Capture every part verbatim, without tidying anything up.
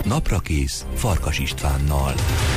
Naprakész Farkas Istvánnal.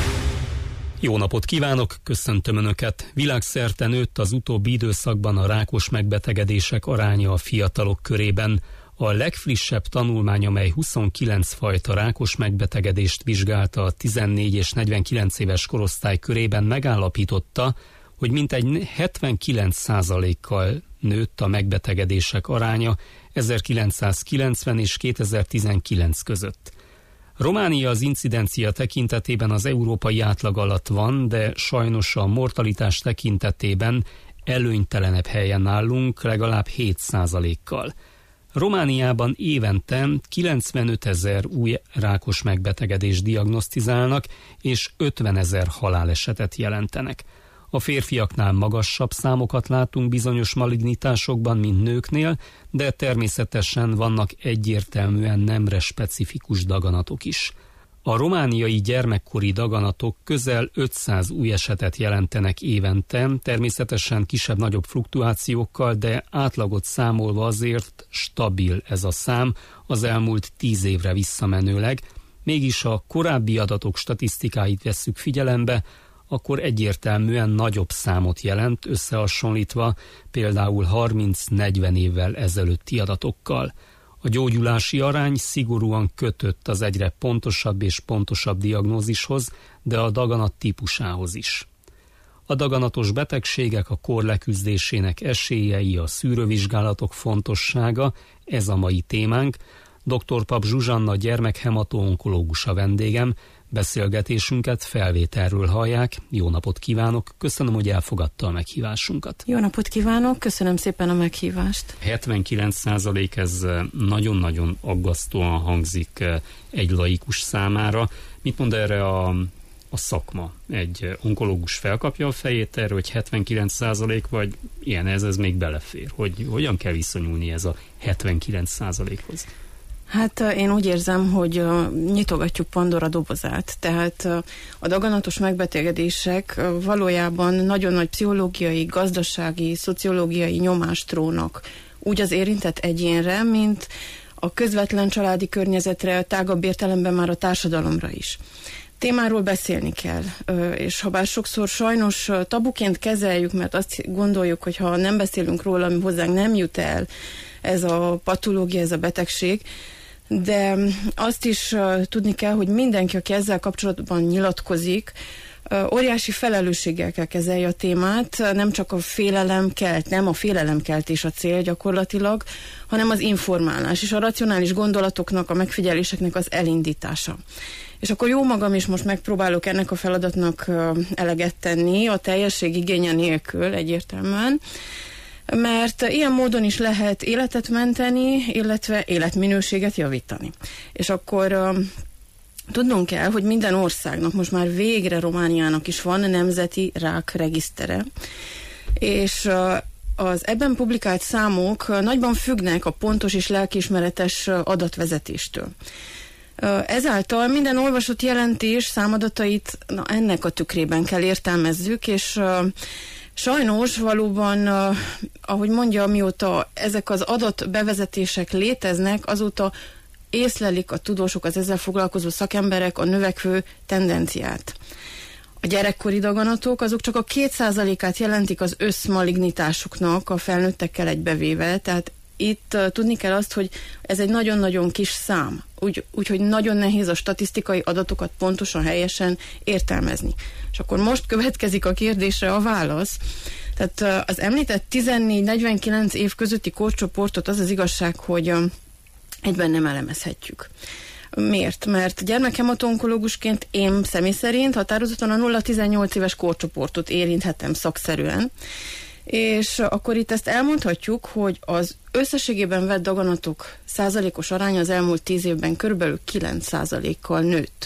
Jó napot kívánok, köszöntöm Önöket! Világszerte nőtt az utóbbi időszakban a rákos megbetegedések aránya a fiatalok körében. A legfrissebb tanulmány, amely huszonkilenc fajta rákos megbetegedést vizsgálta a tizennégy és negyvenkilenc éves korosztály körében, megállapította, hogy mintegy hetvenkilenc százalékkal nőtt a megbetegedések aránya ezerkilencszázkilencven és kétezer-tizenkilenc között. Románia az incidencia tekintetében az európai átlag alatt van, de sajnos a mortalitás tekintetében előnytelenebb helyen állunk, legalább hét százalékkal. Romániában évente kilencvenöt ezer új rákos megbetegedést diagnosztizálnak, és ötven ezer halálesetet jelentenek. A férfiaknál magasabb számokat látunk bizonyos malignitásokban, mint nőknél, de természetesen vannak egyértelműen nemre specifikus daganatok is. A romániai gyermekkori daganatok közel ötszáz új esetet jelentenek évente, természetesen kisebb-nagyobb fluktuációkkal, de átlagot számolva azért stabil ez a szám az elmúlt tíz évre visszamenőleg. Mégis a korábbi adatok statisztikáit vesszük figyelembe, akkor egyértelműen nagyobb számot jelent összehasonlítva például harminc-negyven évvel ezelőtti adatokkal. A gyógyulási arány szigorúan kötött az egyre pontosabb és pontosabb diagnózishoz, de a daganat típusához is. A daganatos betegségek, a kór leküzdésének esélyei, a szűrővizsgálatok fontossága, ez a mai témánk. doktor Pap Zsuzsanna gyermekhemato-onkológus a vendégem. Beszélgetésünket felvételről hallják. Jó napot kívánok, köszönöm, hogy elfogadta a meghívásunkat. Jó napot kívánok, köszönöm szépen a meghívást. hetvenkilenc százalék, ez nagyon-nagyon aggasztóan hangzik egy laikus számára. Mit mond erre a, a szakma? Egy onkológus felkapja a fejét erre, hogy hetvenkilenc százalék, vagy ilyen ez, ez még belefér? Hogy hogyan kell viszonyulni ez a hetvenkilenc százalékhoz? Hát én úgy érzem, hogy uh, nyitogatjuk Pandora dobozát, tehát uh, a daganatos megbetegedések uh, valójában nagyon nagy pszichológiai, gazdasági, szociológiai nyomást rónak úgy az érintett egyénre, mint a közvetlen családi környezetre, tágabb értelemben már a társadalomra is. Témáról beszélni kell, uh, és ha bár sokszor sajnos uh, tabuként kezeljük, mert azt gondoljuk, hogy ha nem beszélünk róla, ami hozzánk nem jut el, ez a patológia, ez a betegség, de azt is uh, tudni kell, hogy mindenki, aki ezzel kapcsolatban nyilatkozik, uh, óriási felelősséggel kell kezelje a témát, nem csak a félelem kelt, nem a félelemkeltés a cél gyakorlatilag, hanem az informálás és a racionális gondolatoknak, a megfigyeléseknek az elindítása. És akkor jó magam is most megpróbálok ennek a feladatnak uh, eleget tenni, a teljesség igénye nélkül egyértelműen, mert ilyen módon is lehet életet menteni, illetve életminőséget javítani. És akkor uh, tudnunk kell, hogy minden országnak, most már végre Romániának is van nemzeti rákregisztere, és uh, az ebben publikált számok uh, nagyban függnek a pontos és lelkiismeretes uh, adatvezetéstől. Uh, ezáltal minden olvasott jelentés számadatait na, ennek a tükrében kell értelmezzük, és uh, sajnos valóban, uh, ahogy mondja, mióta ezek az adatbevezetések léteznek, azóta észlelik a tudósok, az ezzel foglalkozó szakemberek a növekvő tendenciát. A gyerekkori daganatok azok csak a két százalékát jelentik az összmalignitásoknak a felnőttekkel egybevéve, tehát itt uh, tudni kell azt, hogy ez egy nagyon-nagyon kis szám, úgy, úgyhogy nagyon nehéz a statisztikai adatokat pontosan, helyesen értelmezni. És akkor most következik a kérdésre a válasz. Tehát uh, az említett tizennégy-negyvenkilenc év közötti korcsoportot az az igazság, hogy uh, egyben nem elemezhetjük. Miért? Mert gyermekhemato-onkológusként én személy szerint határozottan a nulla-tizennyolc éves korcsoportot érinthetem szakszerűen, és akkor itt ezt elmondhatjuk, hogy az összességében vett daganatok százalékos aránya az elmúlt tíz évben körülbelül kilenc százalékkal nőtt.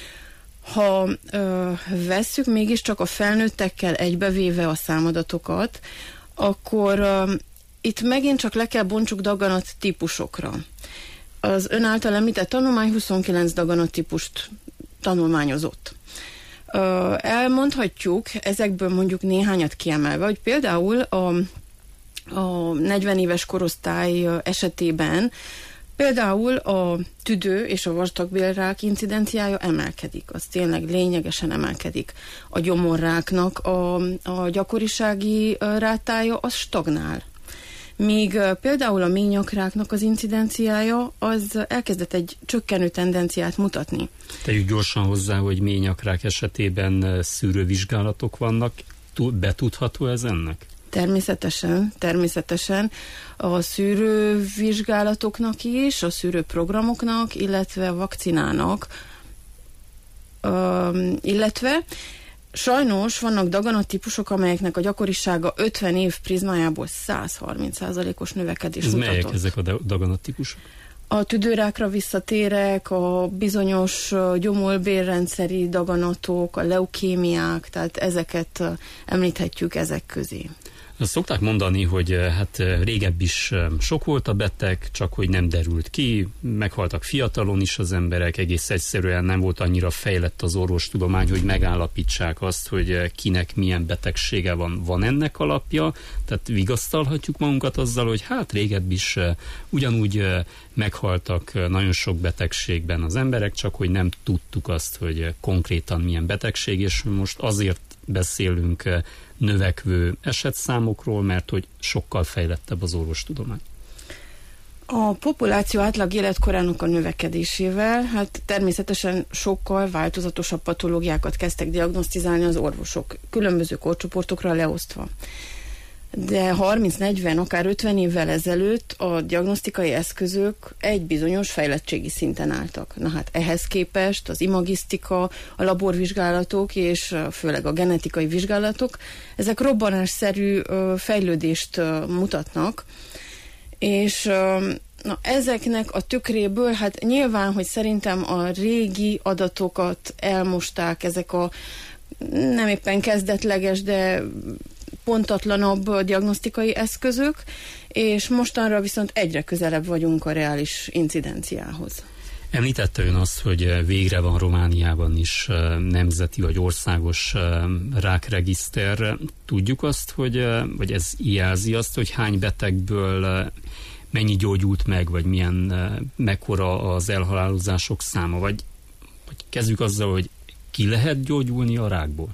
Ha ö, vesszük mégiscsak a felnőttekkel egybevéve a számadatokat, akkor ö, itt megint csak le kell bontsuk daganat típusokra. Az ön által említett tanulmány huszonkilenc daganat típust tanulmányozott. Elmondhatjuk ezekből mondjuk néhányat kiemelve, hogy például a, a negyven éves korosztály esetében Például a tüdő és a vastagbélrák incidenciája emelkedik, az tényleg lényegesen emelkedik. A gyomorráknak a, a gyakorisági rátája az stagnál. Míg például a ményakráknak az incidenciája az elkezdett egy csökkenő tendenciát mutatni. Tegyük gyorsan hozzá, hogy ményakrák esetében szűrővizsgálatok vannak. Betudható ez ennek? Természetesen, természetesen a szűrővizsgálatoknak is, a szűrőprogramoknak, illetve a vakcinának, illetve sajnos vannak daganattípusok, amelyeknek a gyakorisága ötven év prizmájából száz harminc százalékos növekedés ez mutatott. Melyek ezek a daganattípusok? A tüdőrákra visszatérek, a bizonyos gyomor-bélrendszeri daganatok, a leukémiák, tehát ezeket említhetjük ezek közé. Azt szokták mondani, hogy hát régebb is sok volt a beteg, csak hogy nem derült ki, meghaltak fiatalon is az emberek, egész egyszerűen nem volt annyira fejlett az orvostudomány, hogy megállapítsák azt, hogy kinek milyen betegsége van. Van ennek alapja? Tehát vigasztalhatjuk magunkat azzal, hogy hát régebb is ugyanúgy meghaltak nagyon sok betegségben az emberek, csak hogy nem tudtuk azt, hogy konkrétan milyen betegség, és most azért beszélünk növekvő esetszámokról, mert hogy sokkal fejlettebb az orvostudomány. A populáció átlag életkorának a növekedésével, hát természetesen sokkal változatosabb patológiákat kezdtek diagnosztizálni az orvosok, különböző korcsoportokra leosztva. De harminc-negyven, akár ötven évvel ezelőtt a diagnosztikai eszközök egy bizonyos fejlettségi szinten álltak. Na hát ehhez képest az imagisztika, a laborvizsgálatok és főleg a genetikai vizsgálatok, ezek robbanásszerű fejlődést mutatnak, és na, ezeknek a tükréből, hát nyilván, hogy szerintem a régi adatokat elmosták, ezek a nem éppen kezdetleges, de pontatlanabb diagnosztikai eszközök, és mostanra viszont egyre közelebb vagyunk a reális incidenciához. Említette ön azt, hogy végre van Romániában is nemzeti vagy országos rákregiszter. Tudjuk azt, hogy, vagy ez jelzi azt, hogy hány betegből mennyi gyógyult meg, vagy milyen, mekkora az elhalálozások száma, vagy, vagy kezdjük azzal, hogy ki lehet gyógyulni a rákból?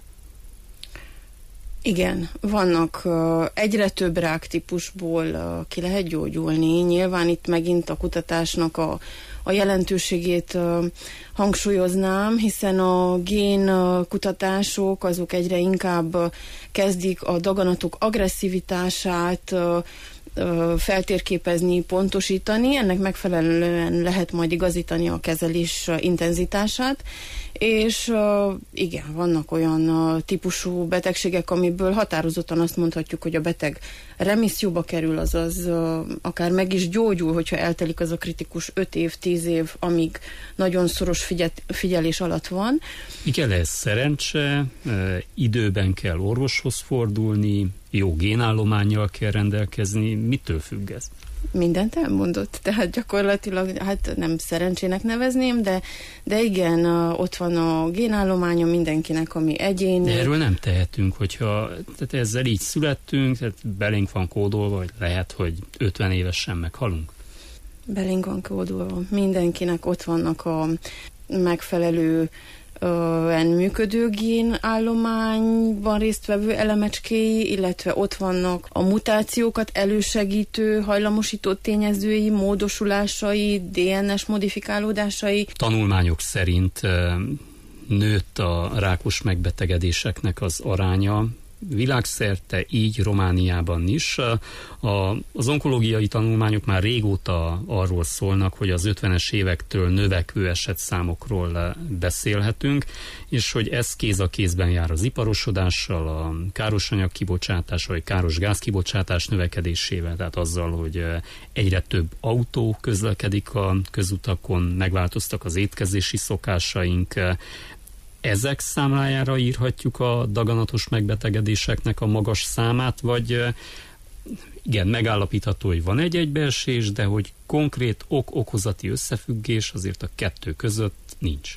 Igen, vannak uh, egyre több ráktípusból uh, ki lehet gyógyulni. Nyilván itt megint a kutatásnak a, a jelentőségét uh, hangsúlyoznám, hiszen a gén uh, kutatások azok egyre inkább uh, kezdik a daganatok agresszivitását uh, uh, feltérképezni, pontosítani. Ennek megfelelően lehet majd igazítani a kezelés uh, intenzitását. És uh, igen, vannak olyan uh, típusú betegségek, amiből határozottan azt mondhatjuk, hogy a beteg remisszióba kerül, azaz uh, akár meg is gyógyul, hogyha eltelik az a kritikus öt év, tíz év, amíg nagyon szoros figyel- figyelés alatt van. Igen, ez szerencse, uh, időben kell orvoshoz fordulni, jó génállománnyal kell rendelkezni. Mitől függ ez? Mindent elmondott, tehát gyakorlatilag hát nem szerencsének nevezném, de, de igen, ott van a génállománya mindenkinek, ami egyéni. De erről nem tehetünk, hogyha tehát ezzel így születtünk, tehát belénk van kódolva, vagy lehet, hogy ötven évesen meghalunk. Belénk van kódolva. Mindenkinek ott vannak a megfelelő működő génállományban résztvevő elemecskéi, illetve ott vannak a mutációkat elősegítő, hajlamosító tényezői, módosulásai, dé en es modifikálódásai. Tanulmányok szerint nőtt a rákos megbetegedéseknek az aránya, világszerte, így Romániában is. A, az onkológiai tanulmányok már régóta arról szólnak, hogy az ötvenes évektől növekvő esetszámokról beszélhetünk, és hogy ez kéz a kézben jár az iparosodással, a károsanyag kibocsátással, vagy káros gázkibocsátás növekedésével, tehát azzal, hogy egyre több autó közlekedik a közutakon, megváltoztak az étkezési szokásaink. Ezek számlájára írhatjuk a daganatos megbetegedéseknek a magas számát, vagy igen, megállapítható, hogy van egy egybeesés, de hogy konkrét ok-okozati összefüggés azért a kettő között nincs.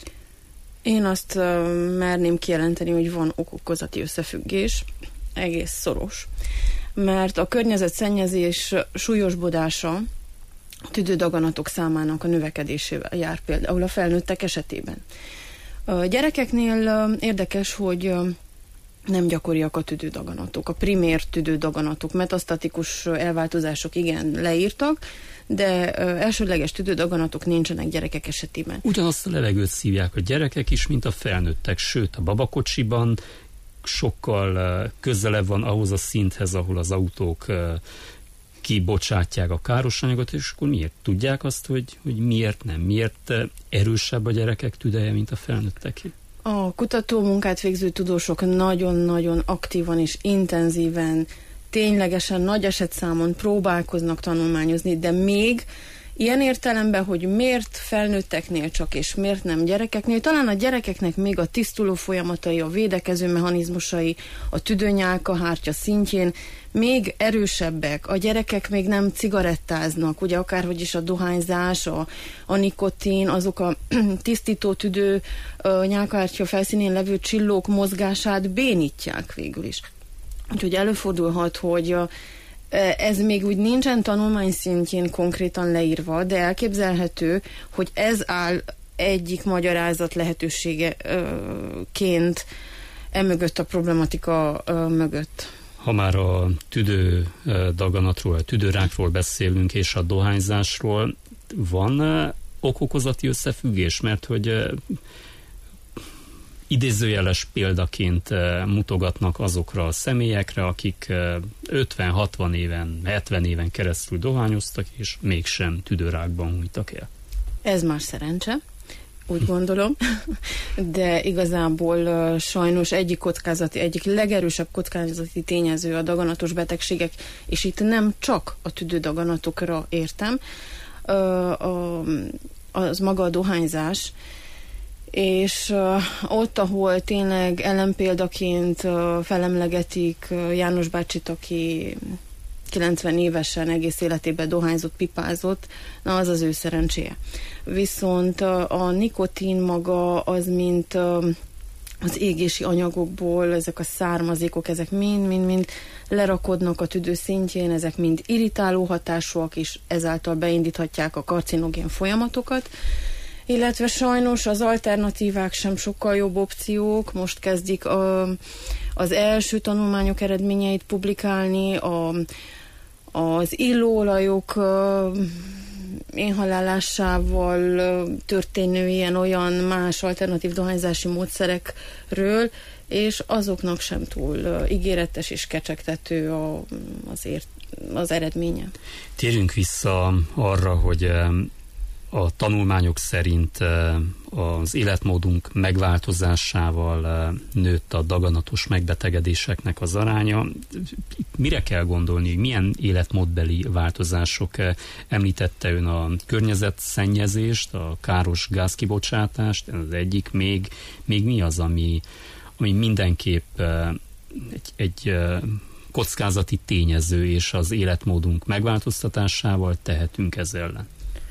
Én azt uh, merném kijelenteni, hogy van ok-okozati összefüggés, egész szoros, mert a környezetszennyezés súlyosbodása tüdődaganatok számának a növekedésével jár például a felnőttek esetében. A gyerekeknél érdekes, hogy nem gyakoriak a tüdődaganatok. A primér tüdődaganatok, metasztatikus elváltozások igen leírtak, de elsődleges tüdődaganatok nincsenek gyerekek esetében. Ugyanazt a levegőt szívják a gyerekek is, mint a felnőttek, sőt a babakocsiban sokkal közelebb van ahhoz a szinthez, ahol az autók kibocsátják a káros anyagot, és akkor miért tudják azt, hogy, hogy miért nem? Miért erősebb a gyerekek tüdeje, mint a felnőtteké? A kutató munkát végző tudósok nagyon-nagyon aktívan és intenzíven, ténylegesen nagy esetszámon próbálkoznak tanulmányozni, de még ilyen értelemben, hogy miért felnőtteknél csak, és miért nem gyerekeknél, talán a gyerekeknek még a tisztuló folyamatai, a védekező mechanizmusai, a tüdőnyálkahártya szintjén még erősebbek. A gyerekek még nem cigarettáznak, ugye akárhogy is a dohányzás, a, a nikotin, azok a tisztító tüdő nyálkahártya felszínén levő csillók mozgását bénítják végül is. Úgyhogy előfordulhat, hogy ez még úgy nincsen tanulmány szintjén konkrétan leírva, de elképzelhető, hogy ez áll egyik magyarázat lehetőségeként emögött a problematika mögött. Ha már a tüdődaganatról, a tüdőrákról beszélünk, és a dohányzásról, van okokozati összefüggés, mert hogy idézőjeles példaként mutogatnak azokra a személyekre, akik ötven-hatvan éven, hetven éven keresztül dohányoztak, és mégsem tüdőrákban hunytak el. Ez már szerencse, úgy gondolom, de igazából sajnos egyik kockázati, egyik legerősebb kockázati tényező a daganatos betegségek, és itt nem csak a tüdődaganatokra értem, az maga a dohányzás, és uh, ott, ahol tényleg ellenpéldaként uh, felemlegetik uh, János bácsit, aki kilencven évesen egész életében dohányzott, pipázott, na az az ő szerencséje. Viszont uh, a nikotin maga az, mint uh, az égési anyagokból, ezek a származékok, ezek mind-mind-mind lerakodnak a tüdő szintjén, ezek mind irritáló hatásúak, és ezáltal beindíthatják a karcinogén folyamatokat, illetve sajnos az alternatívák sem sokkal jobb opciók. Most kezdik a, az első tanulmányok eredményeit publikálni, a, az illóolajok inhalálásával történő ilyen-olyan más alternatív dohányzási módszerekről, és azoknak sem túl ígéretes és kecsegtető a, azért az eredménye. Térjünk vissza arra, hogy a tanulmányok szerint az életmódunk megváltozásával nőtt a daganatos megbetegedéseknek az aránya. Mire kell gondolni? Milyen életmódbeli változások? Említette ön a környezetszennyezést, a káros gázkibocsátást, ez az egyik. Még, még mi az, ami, ami mindenképp egy, egy kockázati tényező, és az életmódunk megváltoztatásával tehetünk ez ellen?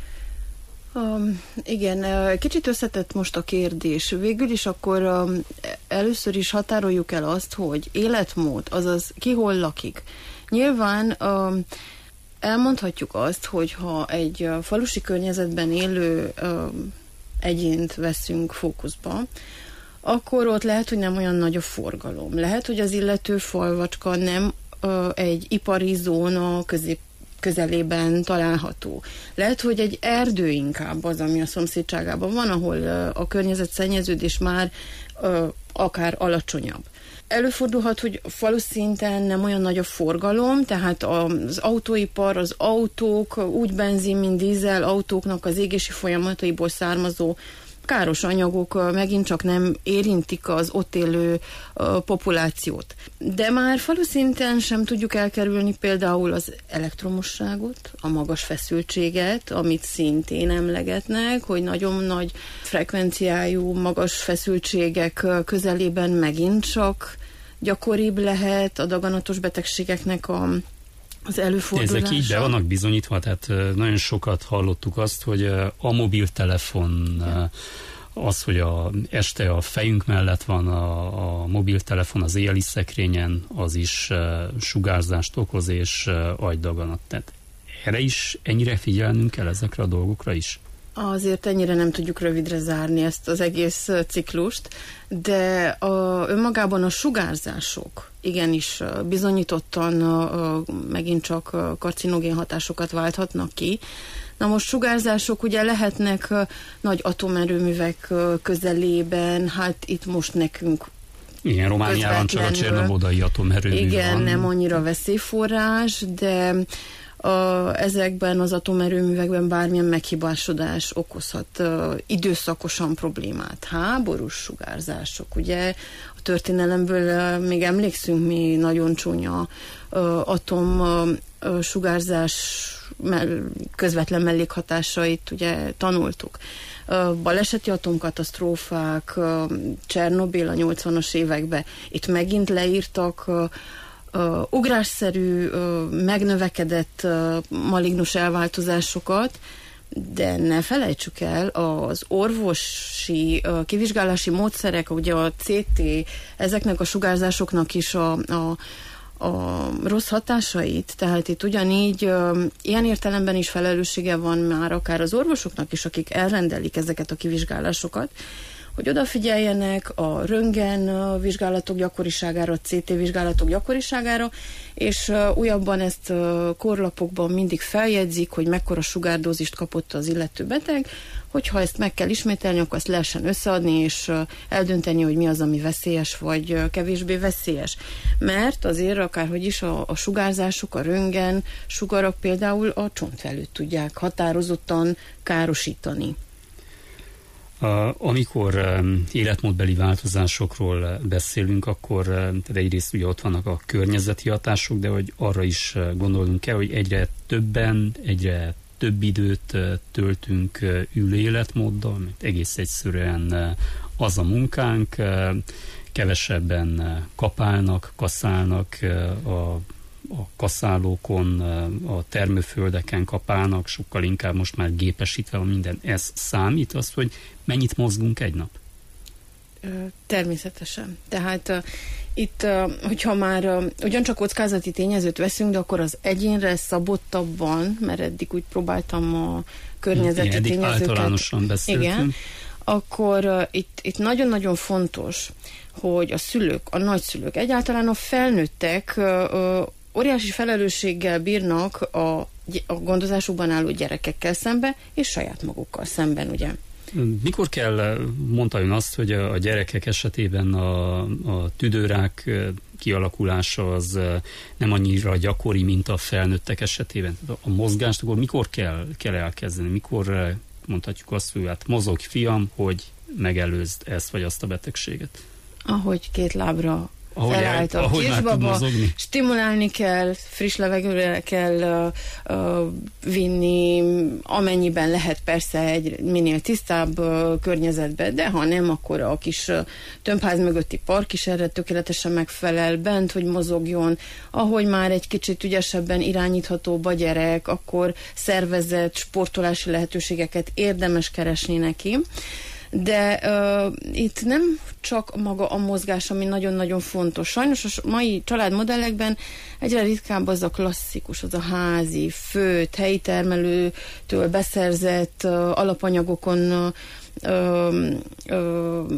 Um, igen, kicsit összetett most a kérdés. Végül is akkor um, először is határoljuk el azt, hogy életmód, azaz ki hol lakik. Nyilván um, elmondhatjuk azt, hogy ha egy uh, falusi környezetben élő um, egyént veszünk fókuszba, akkor ott lehet, hogy nem olyan nagy a forgalom. Lehet, hogy az illető falvacska nem uh, egy ipari zóna közép közelében található. Lehet, hogy egy erdő inkább az, ami a szomszédságában van, ahol uh, a környezetszennyeződés már uh, akár alacsonyabb. Előfordulhat, hogy falu szinten nem olyan nagy a forgalom, tehát az autóipar, az autók, úgy benzin, mint dízel autóknak az égési folyamataiból származó káros anyagok megint csak nem érintik az ott élő uh, populációt. De már falu szinten sem tudjuk elkerülni például az elektromosságot, a magas feszültséget, amit szintén emlegetnek, hogy nagyon nagy frekvenciájú, magas feszültségek közelében megint csak gyakoribb lehet a daganatos betegségeknek a az előfordulása. Ezek így be vannak bizonyítva, tehát nagyon sokat hallottuk azt, hogy a mobiltelefon, ja. az, hogy a, este a fejünk mellett van a, a mobiltelefon az éjjeli szekrényen, az is sugárzást okoz és agydaganat. Tehát erre is ennyire figyelnünk kell, ezekre a dolgokra is? Azért ennyire nem tudjuk rövidre zárni ezt az egész ciklust, de a, önmagában a sugárzások igenis bizonyítottan megint csak karcinogén hatásokat válthatnak ki. Na most sugárzások ugye lehetnek nagy atomerőművek közelében, hát itt most nekünk igen, Romániában csak a Csernobodai atomerőmű igen, van. nem annyira veszélyforrás, de a, ezekben az atomerőművekben bármilyen meghibásodás okozhat uh, időszakosan problémát. Háborús sugárzások, ugye a történelemből uh, még emlékszünk mi nagyon csúnya uh, atom uh, uh, sugárzás mell- közvetlen mellékhatásait ugye tanultuk. Uh, baleseti atomkatasztrófák, uh, Csernobil a nyolcvanas években, itt megint leírtak uh, Uh, ugrásszerű, uh, megnövekedett uh, malignus elváltozásokat, de ne felejtsük el, az orvosi uh, kivizsgálási módszerek, ugye a cé té, ezeknek a sugárzásoknak is a, a, a rossz hatásait, tehát itt ugyanígy uh, ilyen értelemben is felelőssége van már akár az orvosoknak is, akik elrendelik ezeket a kivizsgálásokat, hogy odafigyeljenek a röntgen vizsgálatok gyakoriságára, a cé té vizsgálatok gyakoriságára, és uh, újabban ezt uh, korlapokban mindig feljegyzik, hogy mekkora sugárdózist kapott az illető beteg, hogyha ezt meg kell ismételni, akkor ezt lehessen összeadni, és uh, eldönteni, hogy mi az, ami veszélyes, vagy uh, kevésbé veszélyes. Mert azért akárhogy is a, a sugárzások, a röntgen sugarak például a csontvelőt tudják határozottan károsítani. Amikor um, életmódbeli változásokról beszélünk, akkor um, egyrészt ugye ott vannak a környezeti hatások, de hogy arra is uh, gondolnunk kell, hogy egyre többen, egyre több időt uh, töltünk uh, ülő életmóddal, mert egész egyszerűen uh, az a munkánk, uh, kevesebben uh, kapálnak, kaszálnak uh, a a kaszálókon, a termőföldeken kapálnak, sokkal inkább most már gépesítve van minden. Ez számít azt, hogy mennyit mozgunk egy nap? Természetesen. Tehát uh, itt, uh, hogyha már uh, ugyancsak kockázati tényezőt veszünk, de akkor az egyénre szabottabban, mert eddig úgy próbáltam a környezeti igen, eddig tényezőket. Általánosan beszéltünk. Igen, akkor uh, itt, itt nagyon-nagyon fontos, hogy a szülők, a nagyszülők, egyáltalán a felnőttek uh, uh, óriási felelősséggel bírnak a, a gondozásukban álló gyerekekkel szembe, és saját magukkal szemben, ugye? Mikor kell, mondta ön azt, hogy a gyerekek esetében a, a tüdőrák kialakulása az nem annyira gyakori, mint a felnőttek esetében? A mozgást akkor mikor kell, kell elkezdeni? Mikor mondhatjuk azt, hogy hát mozog fiam, hogy megelőzd ezt vagy azt a betegséget? Ahogy két lábra ahogy felállt a kisbaba, stimulálni kell, friss levegőre kell uh, uh, vinni, amennyiben lehet persze egy minél tisztább uh, környezetbe, de ha nem, akkor a kis uh, tömbház mögötti park is erre tökéletesen megfelel, bent, hogy mozogjon, ahogy már egy kicsit ügyesebben irányíthatóbb a gyerek, akkor szervezett sportolási lehetőségeket érdemes keresni neki. De uh, itt nem csak maga a mozgás, ami nagyon-nagyon fontos. Sajnos a mai családmodellekben egyre ritkább az a klasszikus, az a házi, főtt, helyi termelőtől beszerzett uh, alapanyagokon uh, uh,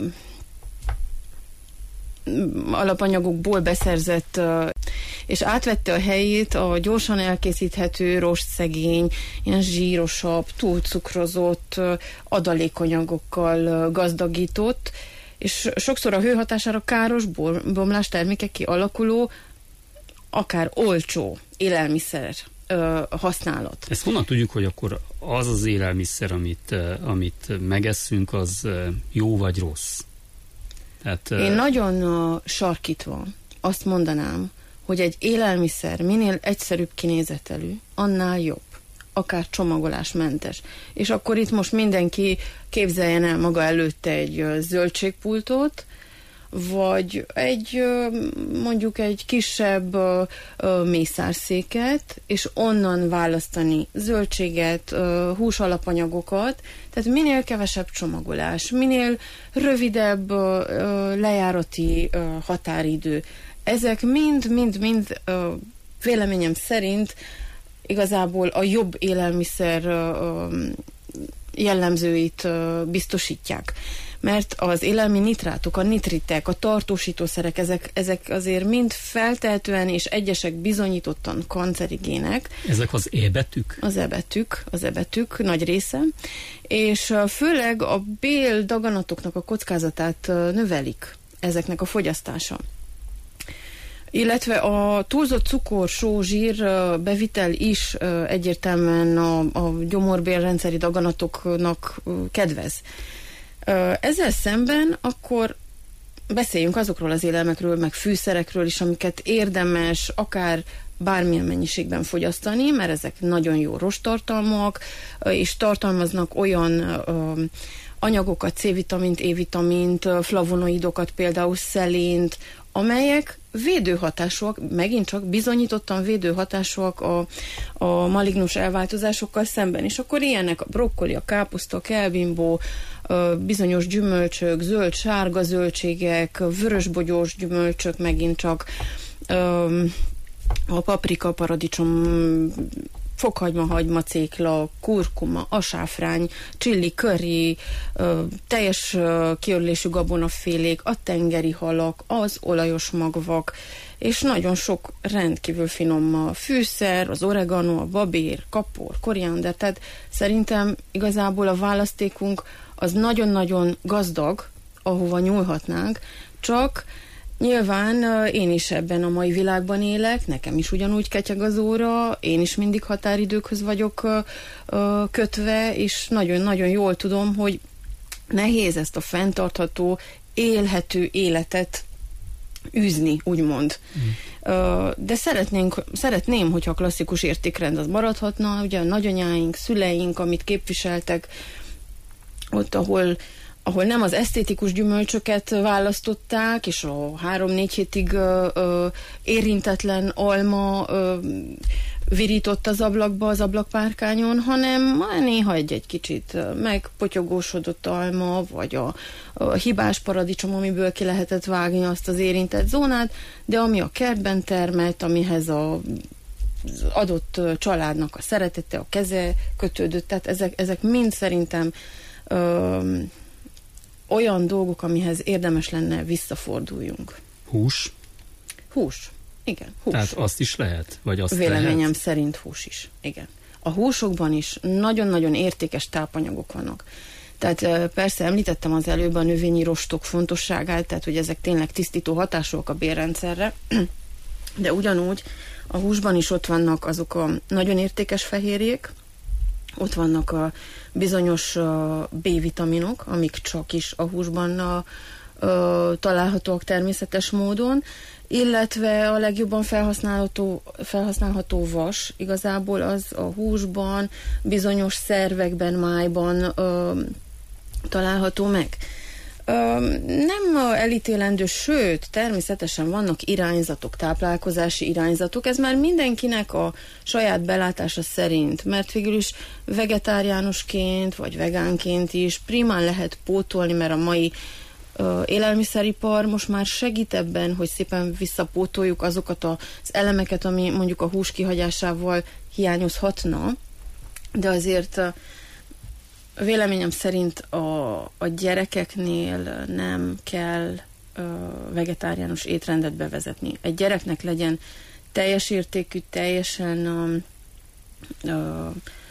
alapanyagokból beszerzett uh, és átvette a helyét a gyorsan elkészíthető, rostszegény, ilyen zsírosabb, túlcukrozott, adalékanyagokkal gazdagított, és sokszor a hő hatására káros bomlás termékek kialakuló, akár olcsó élelmiszer ö, használat. Ezt honnan tudjuk, hogy akkor az az élelmiszer, amit, amit megeszünk, az jó vagy rossz? Hát, Én uh... nagyon uh, sarkítva azt mondanám, hogy egy élelmiszer minél egyszerűbb kinézetelű, annál jobb. Akár csomagolásmentes. És akkor itt most mindenki képzeljen el maga előtte egy uh, zöldségpultot, vagy egy mondjuk egy kisebb uh, uh, mészárszéket, és onnan választani zöldséget, uh, húsalapanyagokat, tehát minél kevesebb csomagolás, minél rövidebb uh, lejárati uh, határidő. Ezek mind-mind-mind uh, véleményem szerint igazából a jobb élelmiszer jellemzőit biztosítják. Mert az élelmi nitrátok, a nitritek, a tartósítószerek, ezek, ezek azért mind feltehetően és egyesek bizonyítottan kancerigének. Ezek az E-betűk? Az E-betűk, az E-betűk nagy része, és főleg a bél daganatoknak a kockázatát növelik ezeknek a fogyasztása. Illetve a túlzott cukor, só, zsír bevitel is egyértelműen a, a gyomorbélrendszeri daganatoknak kedvez. Ezzel szemben akkor beszéljünk azokról az élelmekről, meg fűszerekről is, amiket érdemes akár bármilyen mennyiségben fogyasztani, mert ezek nagyon jó rosttartalmak, és tartalmaznak olyan anyagokat, C-vitamint, E-vitamint, flavonoidokat, például szelint, amelyek védőhatásúak, megint csak bizonyítottan védőhatásúak a, a malignus elváltozásokkal szemben. És akkor ilyenek a brokkoli, a káposzta, a kelbimbó, bizonyos gyümölcsök, zöld, sárga zöldségek, vörösbogyós gyümölcsök, megint csak a paprika, paradicsom, fokhagyma, hagyma, cékla, kurkuma, asáfrány, chili, curry, teljes kiörlésű gabonafélék, a tengeri halak, az olajos magvak, és nagyon sok rendkívül finom fűszer, az oregano, a babér, kapor, koriander, tehát szerintem igazából a választékunk az nagyon-nagyon gazdag, ahova nyúlhatnánk, csak nyilván én is ebben a mai világban élek, nekem is ugyanúgy ketyeg az óra, én is mindig határidőkhöz vagyok kötve, és nagyon-nagyon jól tudom, hogy nehéz ezt a fenntartható, élhető életet űzni, úgymond. Mm. De szeretnénk, szeretném, hogyha a klasszikus értékrend az maradhatna, ugye a nagyanyáink, szüleink, amit képviseltek, ott, ahol ahol nem az esztétikus gyümölcsöket választották, és a három-négy hétig ö, ö, érintetlen alma ö, virított az ablakba, az ablakpárkányon, hanem néha egy-egy kicsit megpotyogósodott alma, vagy a, a hibás paradicsom, amiből ki lehetett vágni azt az érintett zónát, de ami a kertben termelt, amihez a az adott családnak a szeretete, a keze kötődött, tehát ezek, ezek mind szerintem ö, olyan dolgok, amihez érdemes lenne visszaforduljunk. Hús? Hús. Igen, hús. Tehát azt is lehet? Vagy azt Véleményem lehet? szerint hús is. Igen. A húsokban is nagyon-nagyon értékes tápanyagok vannak. Tehát persze említettem az előbb a növényi rostok fontosságát, tehát hogy ezek tényleg tisztító hatásúak a bélrendszerre, de ugyanúgy a húsban is ott vannak azok a nagyon értékes fehérjék, ott vannak a bizonyos B-vitaminok, amik csak is a húsban a, a, találhatóak természetes módon, illetve a legjobban felhasználható, felhasználható vas igazából az a húsban, bizonyos szervekben, májban ö, található meg. Ö, nem elítélendő, sőt, természetesen vannak irányzatok, táplálkozási irányzatok, ez már mindenkinek a saját belátása szerint, mert végül is vegetáriánusként, vagy vegánként is primán lehet pótolni, mert a mai ö, élelmiszeripar most már segít ebben, hogy szépen visszapótoljuk azokat az elemeket, ami mondjuk a hús kihagyásával hiányozhatna, de azért véleményem szerint a, a gyerekeknél nem kell ö, vegetáriánus étrendet bevezetni. Egy gyereknek legyen teljes értékű, teljesen ö, ö,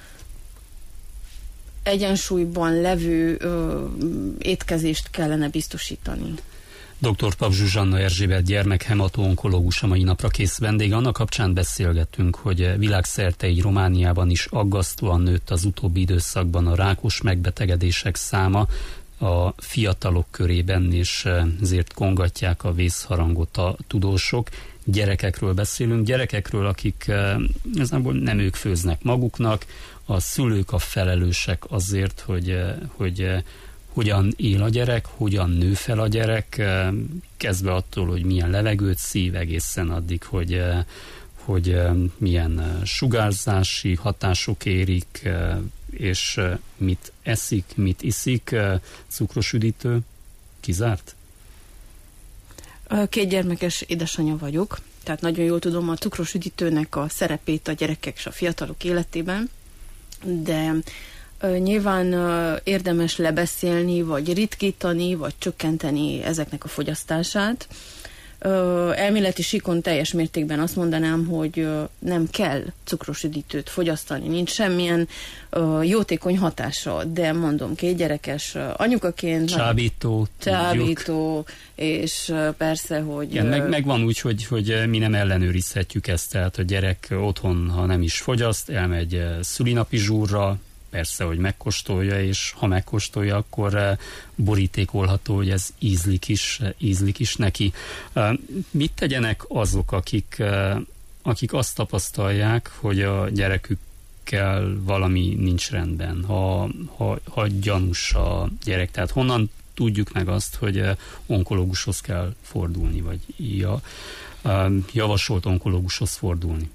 egyensúlyban levő ö, étkezést kellene biztosítani. doktor Pap Zsuzsanna Erzsébet gyermekhemató-onkológus a mai napra kész vendég. Annak kapcsán beszélgettünk, hogy világszerte így Romániában is aggasztóan nőtt az utóbbi időszakban a rákos megbetegedések száma a fiatalok körében, és ezért kongatják a vészharangot a tudósok. Gyerekekről beszélünk, gyerekekről, akik igazából nem ők főznek maguknak, a szülők a felelősek azért, hogy, hogy hogyan él a gyerek, hogyan nő fel a gyerek, kezdve attól, hogy milyen levegőt szív, egészen addig, hogy, hogy milyen sugárzási hatások érik, és mit eszik, mit iszik. Cukros üdítő kizárt? Két gyermekes édesanyja vagyok, tehát nagyon jól tudom a cukros üdítőnek a szerepét a gyerekek és a fiatalok életében, de ö, nyilván ö, érdemes lebeszélni, vagy ritkítani, vagy csökkenteni ezeknek a fogyasztását. Ö, elméleti síkon teljes mértékben azt mondanám, hogy ö, nem kell cukros üdítőt fogyasztani, nincs semmilyen ö, jótékony hatása, de mondom, két gyerekes ö, anyukaként... Csábító. Csábító, és ö, persze, hogy... Igen, meg, meg van úgy, hogy, hogy mi nem ellenőrizhetjük ezt, tehát a gyerek otthon, ha nem is fogyaszt, elmegy szülinapi zsúrra, persze, hogy megkóstolja, és ha megkóstolja, akkor borítékolható, hogy ez ízlik is, ízlik is neki. Mit tegyenek azok, akik, akik azt tapasztalják, hogy a gyerekükkel valami nincs rendben, ha, ha, ha gyanús a gyerek? Tehát honnan tudjuk meg azt, hogy onkológushoz kell fordulni, vagy ja, javasolt onkológushoz fordulni?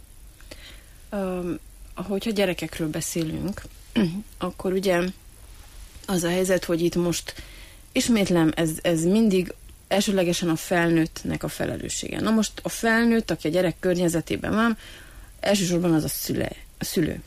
Um, hogyha gyerekekről beszélünk, akkor ugye az a helyzet, hogy itt most ismétlem, ez, ez mindig elsőlegesen a felnőttnek a felelőssége. Na most a felnőtt, aki a gyerek környezetében van, elsősorban az a szüle, a szülő.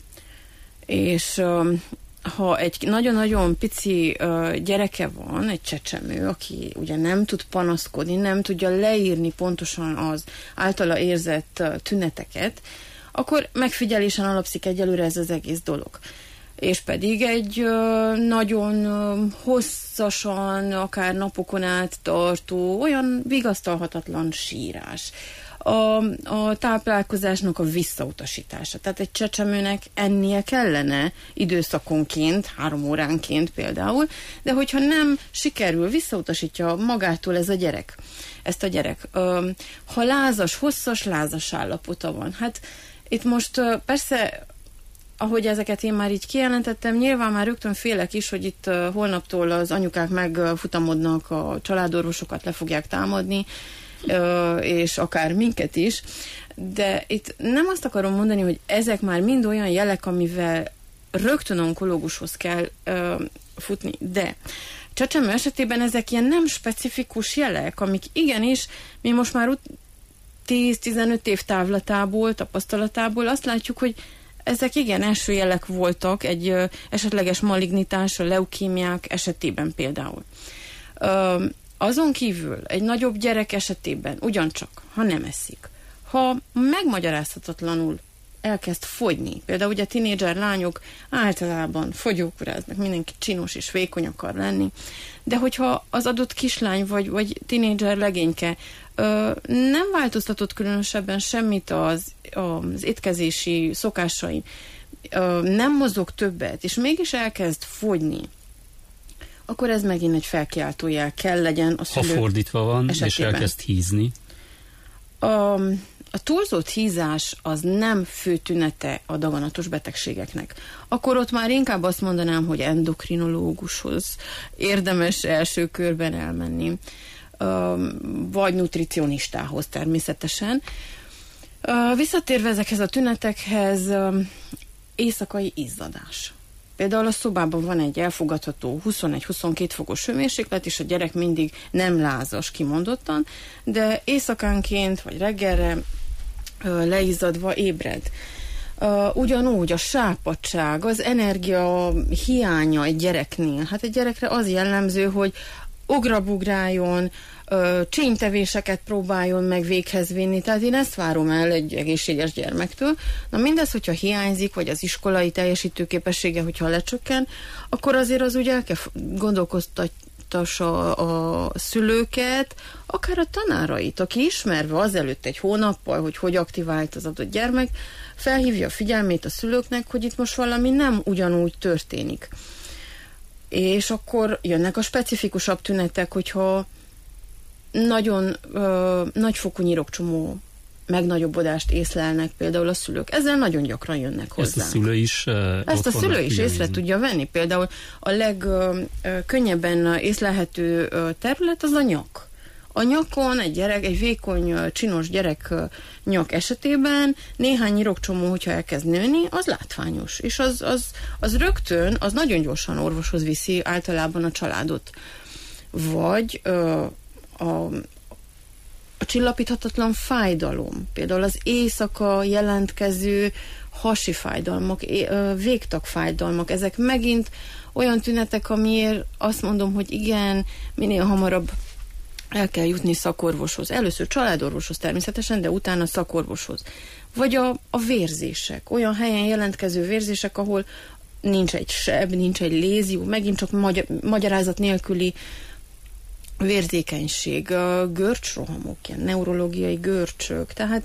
És um, ha egy nagyon-nagyon pici uh, gyereke van, egy csecsemő, aki ugye nem tud panaszkodni, nem tudja leírni pontosan az általa érzett uh, tüneteket, akkor megfigyelésen alapszik egyelőre ez az egész dolog. És pedig egy ö, nagyon ö, hosszasan, akár napokon át tartó, olyan vigasztalhatatlan sírás. A, a táplálkozásnak a visszautasítása. Tehát egy csecsemőnek ennie kellene időszakonként, három óránként például, de hogyha nem sikerül, visszautasítja magától ez a gyerek, ezt a gyerek. Ö, ha lázas, hosszas lázas állapota van, hát itt most ö, persze ahogy ezeket én már így kijelentettem, nyilván már rögtön félek is, hogy itt uh, holnaptól az anyukák megfutamodnak, a családorvosokat le fogják támadni, uh, és akár minket is, de itt nem azt akarom mondani, hogy ezek már mind olyan jelek, amivel rögtön onkológushoz kell uh, futni, de csecsemő esetében ezek ilyen nem specifikus jelek, amik igenis, mi most már tíz-tizenöt év távlatából, tapasztalatából azt látjuk, hogy ezek igen első jelek voltak egy ö, esetleges malignitás, a leukémiák esetében például. Ö, azon kívül egy nagyobb gyerek esetében ugyancsak, ha nem eszik, ha megmagyarázhatatlanul elkezd fogyni, például ugye a tinédzser lányok általában fogyókuráznak, mindenki csinos és vékony akar lenni, de hogyha az adott kislány vagy, vagy tinédzser legényke ö, nem változtatott különösebben semmit az, az étkezési szokásai, ö, nem mozog többet, és mégis elkezd fogyni, akkor ez megint egy felkiáltójel kell legyen a szülők. Ha fordítva van, esetében. És elkezd hízni? A, a túlzott hízás az nem fő tünete a daganatos betegségeknek. Akkor ott már inkább azt mondanám, hogy endokrinológushoz érdemes első körben elmenni, vagy nutricionistához természetesen. Visszatérve ezekhez a tünetekhez, éjszakai izzadás. Például a szobában van egy elfogadható huszonegy-huszonkettő fokos hőmérséklet, és a gyerek mindig nem lázas kimondottan, de éjszakánként vagy reggelre leizzadva ébred. Ugyanúgy a sápadtság, az energia hiánya egy gyereknél. Hát egy gyerekre az jellemző, hogy ugrabugráljon, csénytevéseket próbáljon meg véghez vinni, tehát én ezt várom el egy egészséges gyermektől. Na mindez, hogyha hiányzik, vagy az iskolai teljesítőképessége, hogyha lecsökken, akkor azért az úgy el kell gondolkoztassa a szülőket, akár a tanárait, aki ismerve azelőtt egy hónappal, hogy hogy aktivált az adott gyermek, felhívja a figyelmét a szülőknek, hogy itt most valami nem ugyanúgy történik. És akkor jönnek a specifikusabb tünetek, hogyha nagyon ö, nagyfokú nyirokcsomó megnagyobbodást észlelnek például a szülők. Ezzel nagyon gyakran jönnek hozzá. Ezt a szülő is uh, Ezt a szülő is észre tudja venni. Például a legkönnyebben észlelhető terület az a nyak. A nyakon egy gyerek, egy vékony, csinos gyerek nyak esetében néhány nyirokcsomó, hogyha elkezd nőni, az látványos. És az, az, az rögtön, az nagyon gyorsan orvoshoz viszi általában a családot. Vagy ö, a a csillapíthatatlan fájdalom, például az éjszaka jelentkező hasi fájdalmak, végtagfájdalmak, ezek megint olyan tünetek, amiért azt mondom, hogy igen, minél hamarabb el kell jutni szakorvoshoz. Először családorvoshoz természetesen, de utána szakorvoshoz. Vagy a, a vérzések, olyan helyen jelentkező vérzések, ahol nincs egy seb, nincs egy lézió, megint csak magy- magyarázat nélküli vérzékenység, görcsrohamok, ilyen neurológiai görcsök, tehát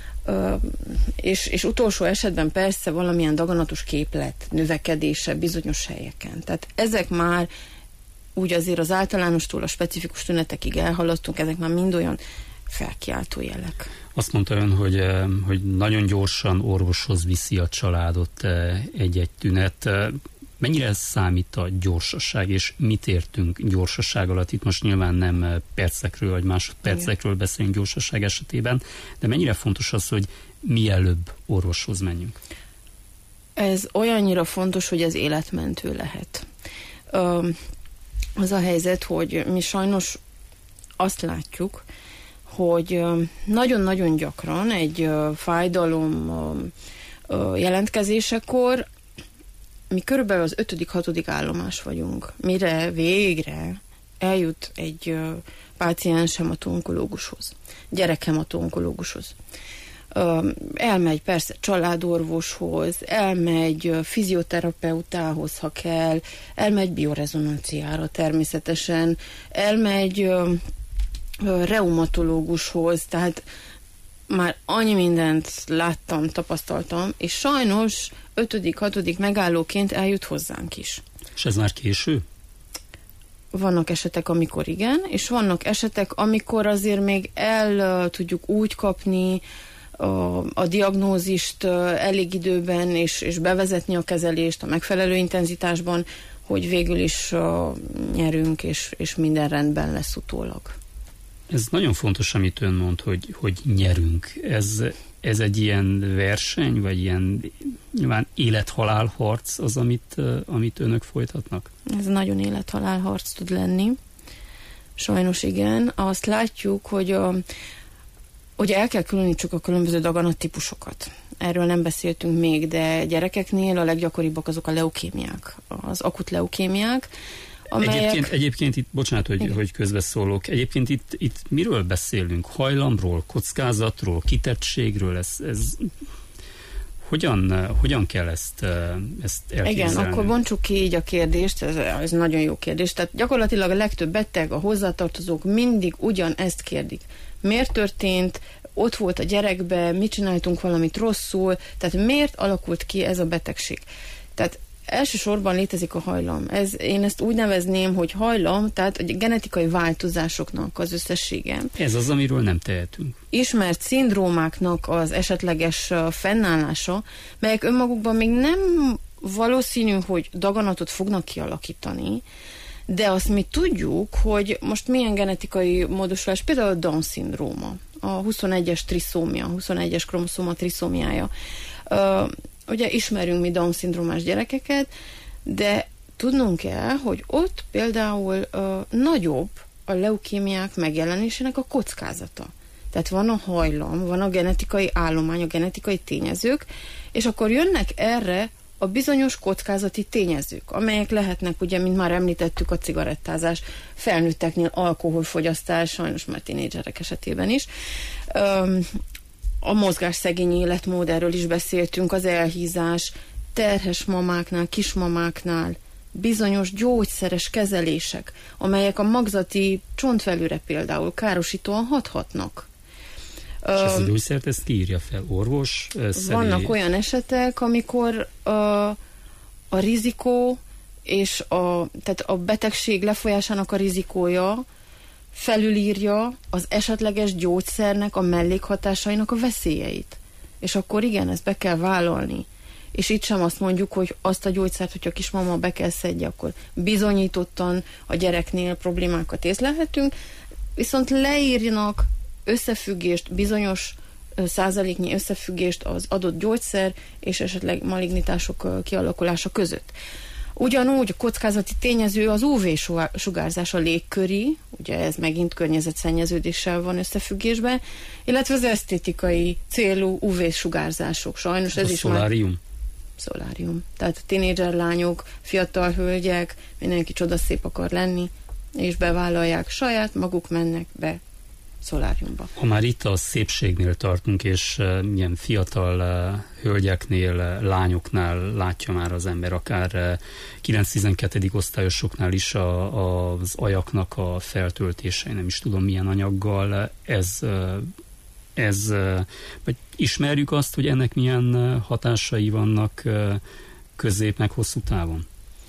és, és utolsó esetben persze valamilyen daganatos képlet növekedése bizonyos helyeken. Tehát ezek már úgy azért az általánostól a specifikus tünetekig elhaladtunk, ezek már mind olyan felkiáltó jelek. Azt mondta ön, hogy, hogy nagyon gyorsan orvoshoz viszi a családot egy-egy tünet. Mennyire számít a gyorsaság, és mit értünk gyorsaság alatt? Itt most nyilván nem percekről vagy másodpercekről beszélünk gyorsaság esetében, de mennyire fontos az, hogy mielőbb orvoshoz menjünk? Ez olyannyira fontos, hogy ez életmentő lehet. Az a helyzet, hogy mi sajnos azt látjuk, hogy nagyon-nagyon gyakran egy fájdalom jelentkezésekor mi körülbelül az ötödik, hatodik állomás vagyunk, mire végre eljut egy páciens hemato-onkológushoz, gyerek hemato-onkológushoz. Elmegy persze családorvoshoz, elmegy fizioterapeutához, ha kell, elmegy biorezonanciára természetesen, elmegy reumatológushoz, tehát már annyi mindent láttam, tapasztaltam, és sajnos ötödik, hatodik megállóként eljut hozzánk is. És ez már késő? Vannak esetek, amikor igen, és vannak esetek, amikor azért még el uh, tudjuk úgy kapni a, a diagnózist uh, elég időben, és, és bevezetni a kezelést a megfelelő intenzitásban, hogy végül is uh, nyerünk, és, és minden rendben lesz utólag. Ez nagyon fontos, amit ön mond, hogy, hogy nyerünk. Ez, ez egy ilyen verseny, vagy ilyen nyilván élet-halál harc az, amit, amit önök folytatnak? Ez nagyon élet-halál harc tud lenni. Sajnos igen. Azt látjuk, hogy a, ugye el kell különítsük a különböző daganattípusokat. Erről nem beszéltünk még, de gyerekeknél a leggyakoribbak azok a leukémiák, az akut leukémiák, amelyek... Egyébként, egyébként itt, bocsánat, hogy, hogy közbeszólok, egyébként itt, itt miről beszélünk? Hajlamról, kockázatról, kitettségről? Ez, ez, hogyan, hogyan kell ezt, ezt elképzelni? Igen, akkor bontsuk ki így a kérdést, ez, ez nagyon jó kérdés. Tehát gyakorlatilag a legtöbb beteg, a hozzátartozók mindig ugyanezt kérdik. Miért történt? Ott volt a gyerekbe, mit csináltunk valamit rosszul? Tehát miért alakult ki ez a betegség? Tehát elsősorban létezik a hajlam. Ez, én ezt úgy nevezném, hogy hajlam, tehát a genetikai változásoknak az összessége. Ez az, amiről nem tehetünk. Ismert szindrómáknak az esetleges fennállása, melyek önmagukban még nem valószínű, hogy daganatot fognak kialakítani, de azt mi tudjuk, hogy most milyen genetikai módosulás, például a Down-szindróma, a huszonegyes triszómia, huszonegyes kromoszóma triszómiája. Uh, Ugye ismerünk mi Down-szindrómás gyerekeket, de tudnunk kell, hogy ott például uh, nagyobb a leukémiák megjelenésének a kockázata. Tehát van a hajlam, van a genetikai állomány, a genetikai tényezők, és akkor jönnek erre a bizonyos kockázati tényezők, amelyek lehetnek, ugye, mint már említettük, a cigarettázás, felnőtteknél alkoholfogyasztás, sajnos már tínédzserek esetében is, um, a mozgásszegény életmód, erről is beszéltünk, az elhízás, terhes mamáknál, kismamáknál, bizonyos gyógyszeres kezelések, amelyek a magzati csontvelőre például károsítóan hathatnak. És ezt a gyógyszert, ezt ki írja fel? Orvos? Szeri... Vannak olyan esetek, amikor a, a rizikó és a, tehát a betegség lefolyásának a rizikója felülírja az esetleges gyógyszernek a mellékhatásainak a veszélyeit. És akkor igen, ezt be kell vállalni. És itt sem azt mondjuk, hogy azt a gyógyszert, hogyha a kismama be kell szedje, akkor bizonyítottan a gyereknél problémákat észlelhetünk, viszont leírnak összefüggést, bizonyos százaléknyi összefüggést az adott gyógyszer és esetleg malignitások kialakulása között. Ugyanúgy a kockázati tényező az ú vé-sugárzás, a légköri, ugye ez megint környezetszennyeződéssel van összefüggésben, illetve az esztétikai célú ú vé-sugárzások. Sajnos ez a is szolárium. már... Szolárium. Tehát a tinédzser lányok, fiatal hölgyek, mindenki csodaszép akar lenni, és bevállalják saját, maguk mennek be szoláriumba. Ha már itt a szépségnél tartunk, és uh, milyen fiatal uh, hölgyeknél, uh, lányoknál látja már az ember, akár uh, kilenc-tizenkettedik osztályosoknál is a, a, az ajaknak a feltöltése, nem is tudom milyen anyaggal, ez, uh, ez uh, vagy ismerjük azt, hogy ennek milyen uh, hatásai vannak uh, közép meg hosszú távon?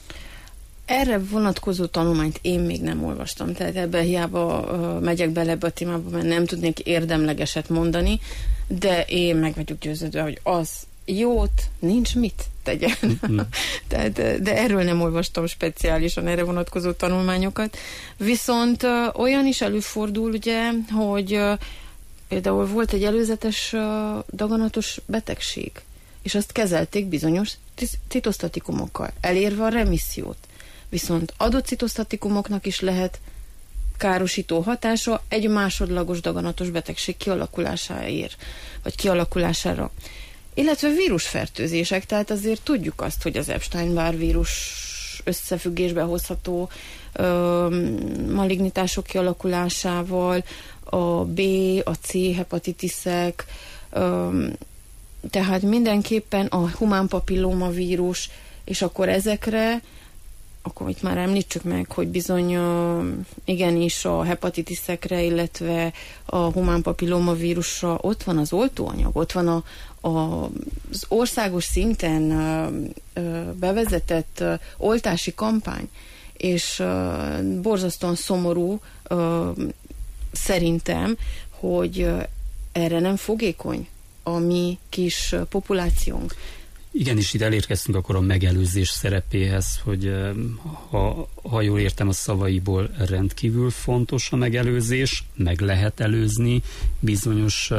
Erre vonatkozó tanulmányt én még nem olvastam, tehát ebben hiába uh, megyek bele ebbe a témába, mert nem tudnék érdemlegeset mondani, de én meg vagyok győződve, hogy az jót nincs mit tegyen. Mm-hmm. tehát, de erről nem olvastam speciálisan erre vonatkozó tanulmányokat. Viszont uh, olyan is előfordul, ugye, hogy uh, például volt egy előzetes uh, daganatos betegség, és azt kezelték bizonyos citosztatikumokkal, elérve a remissziót. Viszont adott citosztatikumoknak is lehet károsító hatása egy másodlagos daganatos betegség kialakulásáért, vagy kialakulására. Illetve vírusfertőzések, tehát azért tudjuk azt, hogy az Epstein-Barr vírus összefüggésbe hozható ö, malignitások kialakulásával, a B, a C hepatitiszek, ö, tehát mindenképpen a humán papillóma vírus, és akkor ezekre akkor itt már említsük meg, hogy bizony uh, igenis a hepatitiszekre, illetve a humán papillóma vírusra ott van az oltóanyag, ott van a, a, az országos szinten uh, uh, bevezetett uh, oltási kampány, és uh, borzasztóan szomorú uh, szerintem, hogy uh, erre nem fogékony a mi kis uh, populációnk. Igen, és itt elérkeztünk akkor a megelőzés szerepéhez, hogy ha, ha jól értem a szavaiból, rendkívül fontos a megelőzés, meg lehet előzni bizonyos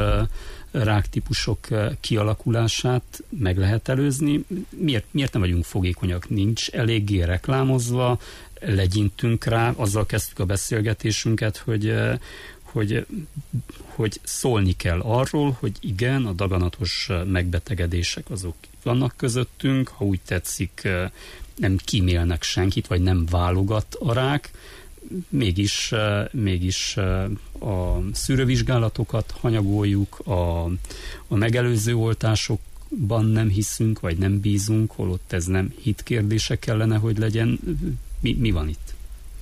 ráktípusok kialakulását, meg lehet előzni. Miért, miért nem vagyunk fogékonyak? Nincs eléggé reklámozva, legyintünk rá, azzal kezdtük a beszélgetésünket, hogy Hogy, hogy szólni kell arról, hogy igen, a daganatos megbetegedések azok vannak közöttünk, ha úgy tetszik, nem kímélnek senkit, vagy nem válogat a rák, mégis, mégis a szűrővizsgálatokat hanyagoljuk, a, a megelőző oltásokban nem hiszünk, vagy nem bízunk, holott ez nem hitkérdése kellene, hogy legyen. Mi, mi van itt?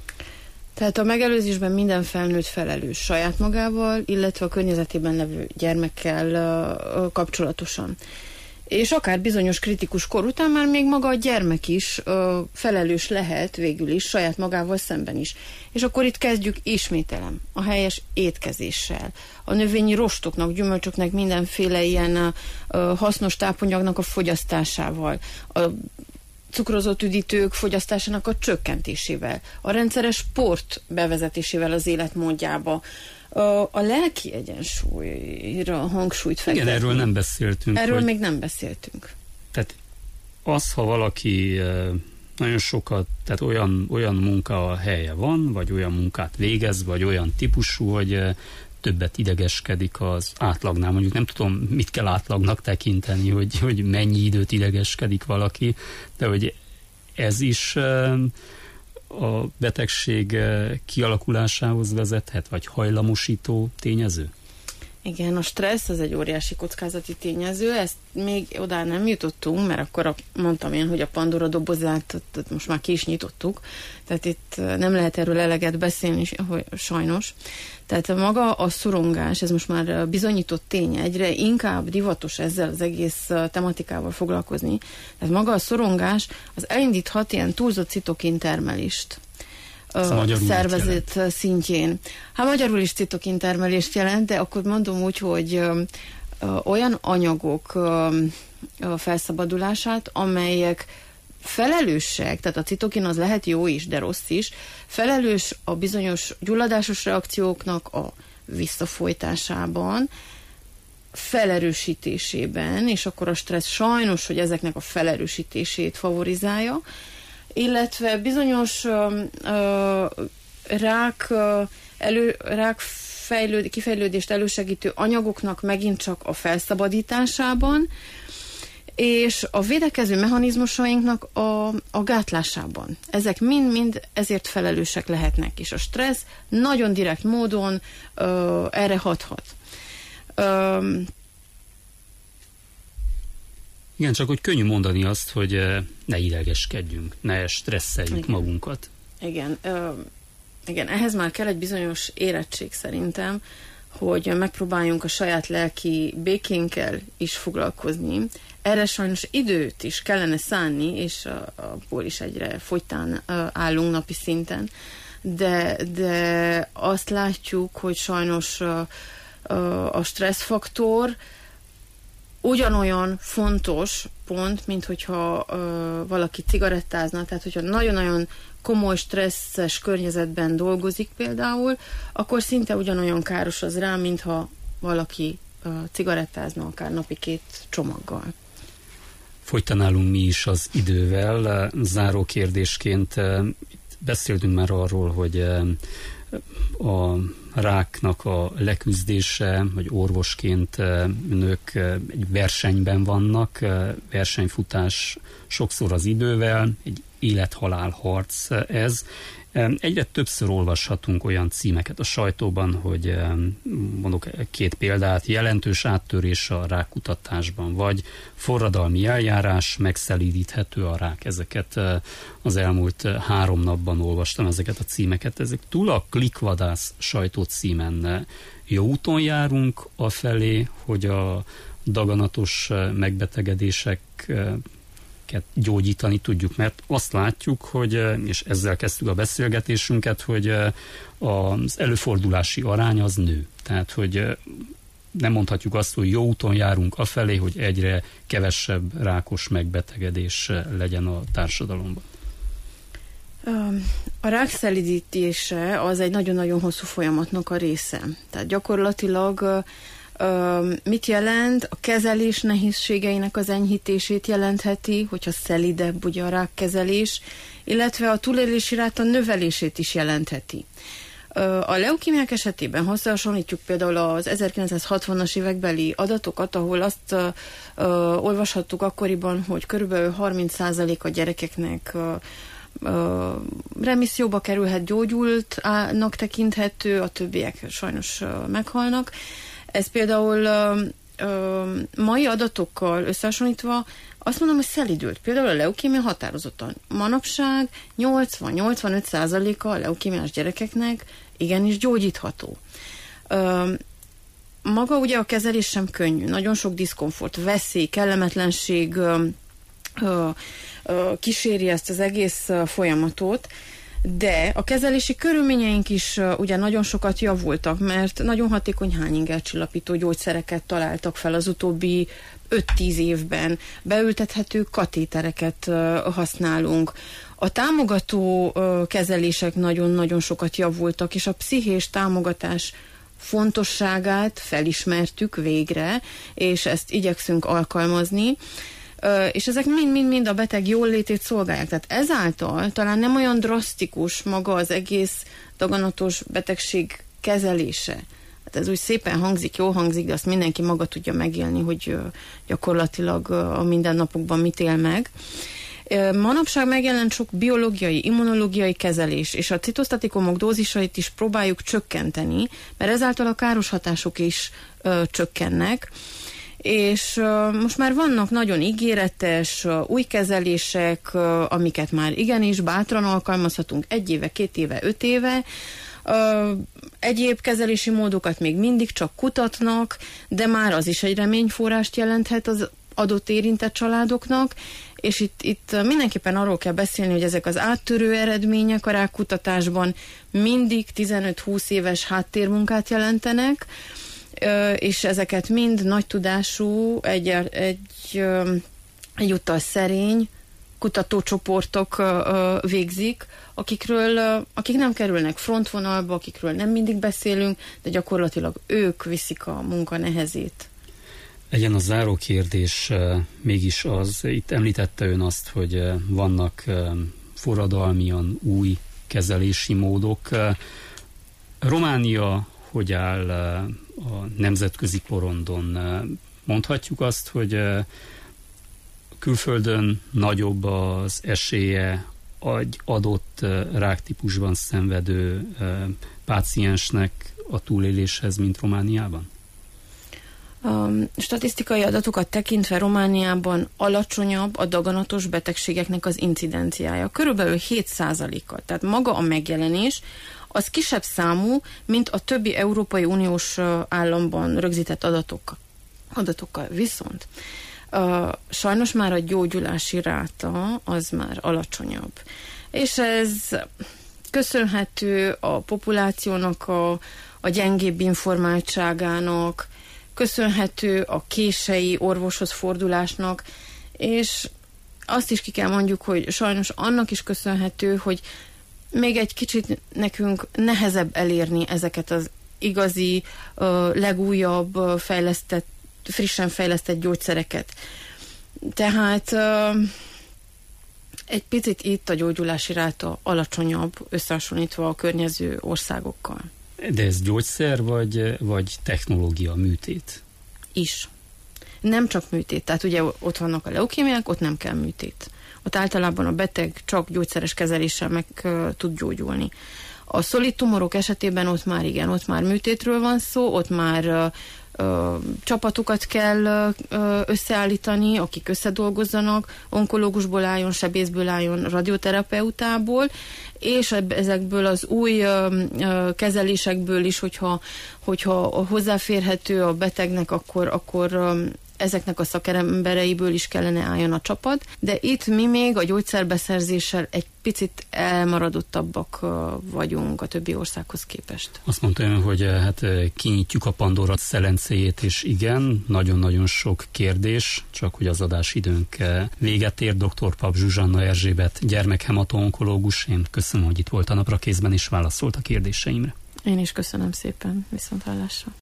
Tehát a megelőzésben minden felnőtt felelős saját magával, illetve a környezetében levő gyermekkel uh, kapcsolatosan. És akár bizonyos kritikus kor után már még maga a gyermek is uh, felelős lehet végül is saját magával szemben is. És akkor itt kezdjük, ismételem, a helyes étkezéssel, a növényi rostoknak, gyümölcsöknek, mindenféle ilyen uh, hasznos tápanyagnak a fogyasztásával, a cukrozott üdítők fogyasztásának a csökkentésével, a rendszeres sport bevezetésével az életmódjába, a lelki egyensúlyra hangsúlyt fektetni. Igen, erről nem beszéltünk. Erről hogy... még nem beszéltünk. Tehát az, ha valaki nagyon sokat, tehát olyan, olyan munka a helye van, vagy olyan munkát végez, vagy olyan típusú, hogy többet idegeskedik az átlagnál. Mondjuk nem tudom, mit kell átlagnak tekinteni, hogy, hogy mennyi időt idegeskedik valaki, de hogy ez is a betegség kialakulásához vezethet, vagy hajlamosító tényező? Igen, a stressz az egy óriási kockázati tényező, ezt még oda nem jutottunk, mert akkor a, mondtam én, hogy a Pandora dobozát most már ki is nyitottuk, tehát itt nem lehet erről eleget beszélni, hogy sajnos. Tehát maga a szorongás, ez most már bizonyított tény, egyre inkább divatos ezzel az egész tematikával foglalkozni. Tehát maga a szorongás az elindíthat ilyen túlzott citokin termelést. A szervezet szintjén. Hát magyarul is citokin termelést jelent, de akkor mondom úgy, hogy ö, ö, olyan anyagok ö, ö, felszabadulását, amelyek felelősek, tehát a citokin az lehet jó is, de rossz is, felelős a bizonyos gyulladásos reakcióknak a visszafolytásában, felerősítésében, és akkor a stressz sajnos, hogy ezeknek a felerősítését favorizálja, illetve bizonyos ö, ö, rák, ö, elő, rák fejlőd, kifejlődést elősegítő anyagoknak megint csak a felszabadításában, és a védekező mechanizmusainknak a, a gátlásában. Ezek mind-mind ezért felelősek lehetnek, és a stressz nagyon direkt módon ö, erre hathat. Ö, Igen, csak hogy könnyű mondani azt, hogy ne idegeskedjünk, ne stresszeljük igen. magunkat. Igen, ö, igen, ehhez már kell egy bizonyos érettség szerintem, hogy megpróbáljunk a saját lelki békénkkel is foglalkozni. Erre sajnos időt is kellene szánni, és abból is egyre fogytán állunk napi szinten. De, de azt látjuk, hogy sajnos a stresszfaktor ugyanolyan fontos pont, mint hogyha valaki cigarettázna, tehát hogyha nagyon-nagyon komoly, stresszes környezetben dolgozik például, akkor szinte ugyanolyan káros az rá, mintha valaki uh, cigarettázna akár napi két csomaggal. Folyton állunk mi is az idővel. Záró kérdésként itt beszéltünk már arról, hogy a ráknak a leküzdése, hogy orvosként önök egy versenyben vannak, versenyfutás sokszor az idővel, egy élet-halál harc ez. Egyre többször olvashatunk olyan címeket a sajtóban, hogy mondok két példát, jelentős áttörés a rákkutatásban, vagy forradalmi eljárás, megszelídíthető a rák. Ezeket az elmúlt három napban olvastam, ezeket a címeket. Ezek túl a klikvadász sajtócímen jó úton járunk afelé, hogy a daganatos megbetegedések gyógyítani tudjuk, mert azt látjuk, hogy, és ezzel kezdtük a beszélgetésünket, hogy az előfordulási arány az nő. Tehát, hogy nem mondhatjuk azt, hogy jó úton járunk afelé, hogy egyre kevesebb rákos megbetegedés legyen a társadalomban. A rák szelídítése az egy nagyon-nagyon hosszú folyamatnak a része. Tehát gyakorlatilag mit jelent? A kezelés nehézségeinek az enyhítését jelentheti, hogyha szelidebb ugye a rákkezelés, illetve a túlélési ráta növelését is jelentheti. A leukémiák esetében összehasonlítjuk például az ezerkilencszázhatvanas évekbeli adatokat, ahol azt uh, uh, olvashattuk akkoriban, hogy körülbelül harminc százalék a gyerekeknek uh, uh, remisszióba kerülhet, gyógyultnak tekinthető, a többiek sajnos uh, meghalnak. Ez például uh, uh, mai adatokkal összehasonlítva azt mondom, hogy szelidült. Például a leukémia határozottan. Manapság nyolcvan-nyolcvanöt százaléka a leukémiás gyerekeknek igenis gyógyítható. Uh, maga ugye a kezelés sem könnyű. Nagyon sok diszkomfort, veszély, kellemetlenség uh, uh, uh, kíséri ezt az egész uh, folyamatot, de a kezelési körülményeink is uh, ugye nagyon sokat javultak, mert nagyon hatékony hányingercsillapító gyógyszereket találtak fel az utóbbi öt-tíz évben. Beültethető katétereket uh, használunk. A támogató uh, kezelések nagyon-nagyon sokat javultak, és a pszichés támogatás fontosságát felismertük végre, és ezt igyekszünk alkalmazni. Uh, és ezek mind-mind-mind a beteg jólétét szolgálják. Tehát ezáltal talán nem olyan drasztikus maga az egész daganatos betegség kezelése. Hát ez úgy szépen hangzik, jól hangzik, de azt mindenki maga tudja megélni, hogy uh, gyakorlatilag uh, a mindennapokban mit él meg. Uh, manapság megjelent sok biológiai, immunológiai kezelés, és a citosztatikumok dózisait is próbáljuk csökkenteni, mert ezáltal a káros hatások is uh, csökkennek. És uh, most már vannak nagyon ígéretes uh, új kezelések, uh, amiket már igenis bátran alkalmazhatunk egy éve, két éve, öt éve. Uh, egyéb kezelési módokat még mindig csak kutatnak, de már az is egy reményforrást jelenthet az adott érintett családoknak, és itt, itt mindenképpen arról kell beszélni, hogy ezek az áttörő eredmények a rákkutatásban mindig tizenöt-húsz éves háttérmunkát jelentenek, és ezeket mind nagy tudású, egy, egy, egyúttal szerény kutatócsoportok végzik, akikről, akik nem kerülnek frontvonalba, akikről nem mindig beszélünk, de gyakorlatilag ők viszik a munka nehezét. Legyen a záró kérdés mégis az, itt említette ön azt, hogy vannak forradalmian új kezelési módok. Románia hogy áll a nemzetközi porondon? Mondhatjuk azt, hogy külföldön nagyobb az esélye egy adott ráktípusban szenvedő páciensnek a túléléshez, mint Romániában? A statisztikai adatokat tekintve Romániában alacsonyabb a daganatos betegségeknek az incidenciája. Körülbelül hét százalékkal. Tehát maga a megjelenés az kisebb számú, mint a többi Európai Uniós államban rögzített adatok, adatokkal. Viszont uh, sajnos már a gyógyulási ráta az már alacsonyabb. És ez köszönhető a populációnak a, a gyengébb informáltságának, köszönhető a kései orvoshoz fordulásnak, és azt is ki kell mondjuk, hogy sajnos annak is köszönhető, hogy még egy kicsit nekünk nehezebb elérni ezeket az igazi, legújabb, fejlesztett, frissen fejlesztett gyógyszereket. Tehát egy picit itt a gyógyulási ráta alacsonyabb, összehasonlítva a környező országokkal. De ez gyógyszer, vagy, vagy technológia, műtét? Is. Nem csak műtét. Tehát ugye ott vannak a leukémiák, ott nem kell műtét. Ott általában a beteg csak gyógyszeres kezeléssel meg uh, tud gyógyulni. A szolid tumorok esetében ott már igen, ott már műtétről van szó, ott már uh, uh, csapatokat kell uh, összeállítani, akik összedolgozzanak, onkológusból álljon, sebészből álljon, radioterapeutából, és ezekből az új uh, uh, kezelésekből is, hogyha, hogyha hozzáférhető a betegnek, akkor, akkor um, ezeknek a szakembereiből is kellene álljon a csapat, de itt mi még a gyógyszerbeszerzéssel egy picit elmaradottabbak vagyunk a többi országhoz képest. Azt mondta ön, hogy hát kinyitjuk a Pandora szelencéjét, és igen, nagyon-nagyon sok kérdés, csak hogy az adásidőnk véget ér. doktor Pap Zsuzsanna Erzsébet, gyermekhemato-onkológus. Én köszönöm, hogy itt volt a Naprakészben, és válaszolt a kérdéseimre. Én is köszönöm szépen, viszonthallásra.